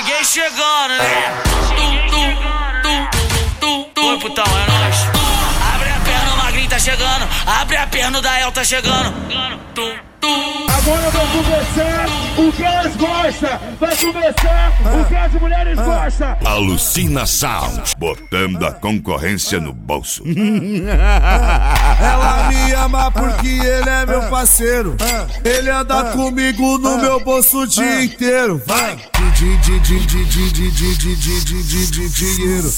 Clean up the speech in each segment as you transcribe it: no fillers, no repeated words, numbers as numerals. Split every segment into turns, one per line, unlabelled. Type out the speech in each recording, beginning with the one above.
Cheguei chegando, né? Oi, putão, é nóis. Abre a perna, o magrinho tá chegando. Abre a perna, o Dael tá chegando.
Agora vai começar o que elas gostam. Vai começar o que as mulheres gostam.
Alucina Sound, botando a concorrência no bolso.
Ela me ama porque ele é meu parceiro. Ele anda comigo no meu bolso o dia inteiro. Vai! Dinheiro.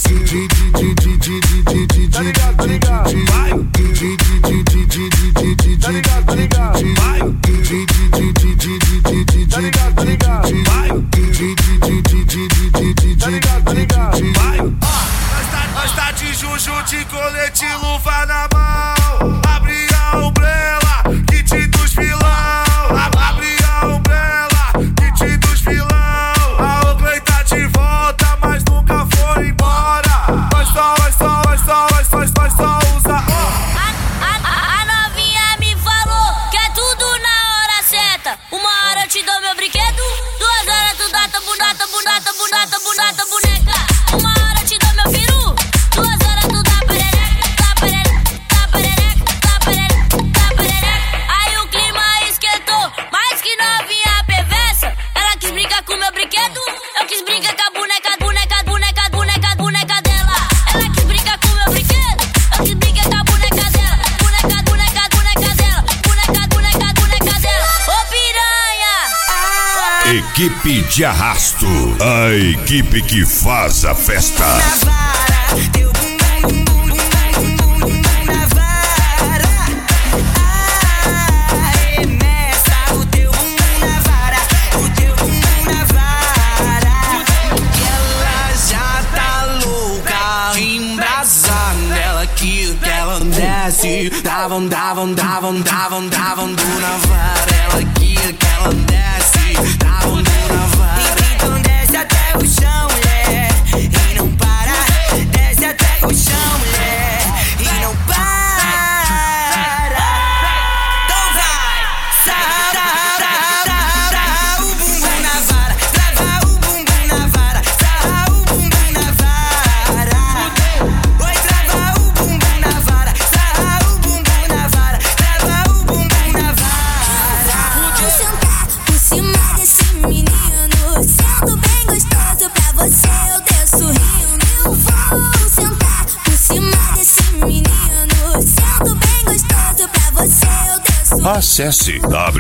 Nós tá de juju, de colete, luva na mão. Abre a umbrella, kit dos vilão. Abre a umbrella, kit dos vilão. A Oakley tá de volta, mas nunca foi embora. Nós só usa.
A novinha me falou que é tudo na hora certa. 1 hora eu te dou meu brinquedo, 2 horas tu dá tua boneca. 1 hora eu te dou meu peru, 2 horas tu dá perereca. Aí o clima esquentou, mais que novinha perversa. Ela quis brincar com meu brinquedo, eu quis brincar com a boneca dela. Ela quis brincar com meu brinquedo, eu quis brincar com a boneca dela. Boneca dela. Ô piranha!
Equipe de arrasto, a equipe que faz a festa.
Davam na vara. Ela queria que ela desce. Davam na vara. Então desce até o chão, mulher, e não para. Desce até o chão, mulher, e não para. Então vai, sarara o bumbum na vara. Trava o bumbum na vara. Sarra o bumbum na vara. Oi, trava o bumbum na vara. Sarra o bumbum na vara. Trava o bumbum na vara.
Vou sentar por cima desse menino, sendo bem gostoso pra você, eu desço rindo. Eu vou sentar por cima desse menino, sendo bem gostoso pra você, eu desço rindo.
Acesse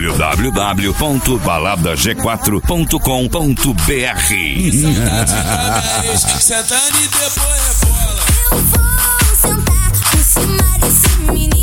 www.baladag4.com.br.
Sentando e depois rebola.
Eu vou sentar por cima desse menino.